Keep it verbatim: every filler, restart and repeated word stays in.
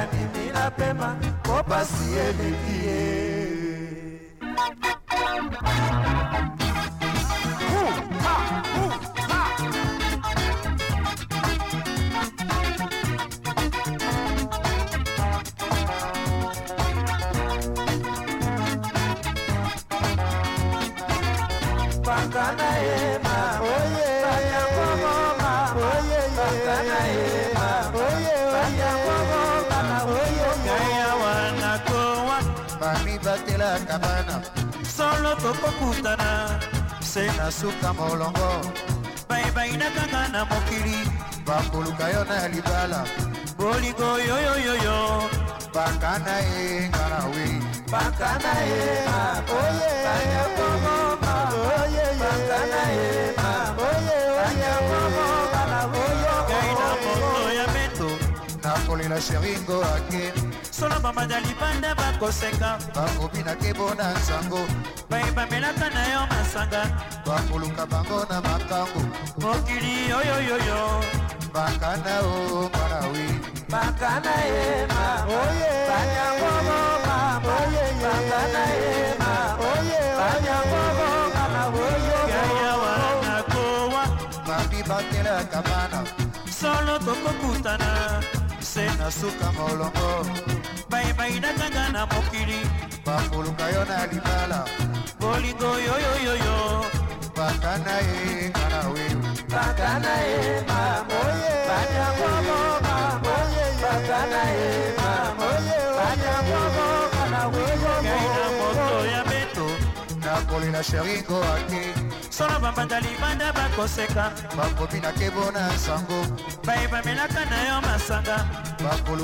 nimila pema kopasi elikie Bakana ema, oye, banya koma, oye, bakana ema, oye, banya koma, oye, gaya wana kowa, mami batela kabana, solo toko kutana, sena suka molongo, bye bye na kangana mokili, bakuluka yo na libala, boligo yo yo yo yo, bakana e ngarawi, bakana ema, oye, banya koma. Bakana ema, oye, oye, oye, gaina moto ya meto, Napoli la sheringo ake, solo mama dali panda bakoseka, bakobina kebona nsango, baiba melaka na yo masanga, bakoluka bango na makango, mokili yo yo yo yo, bakana o marawi, bakana ema, oye, banya momo mama, oye, bakana ema, oye, banya momo mama, oye, gaya wana kowa, mami batela kabana, solo toko kutana, sena suka molongo, baiba inakanga na mokili, bakoluka yo na libala, bolingo yo yo yo yo, bakana e ngarawi, bakana ema, oye, banya momo mama, oye, bakana ema, oye, banya momo mama, oye, gaina moto ya meto, Napoli la sheringo ake, solo bambandali banda bakoseka, bakobina kebona nsango, baiba melaka na yo masanga, bakoluka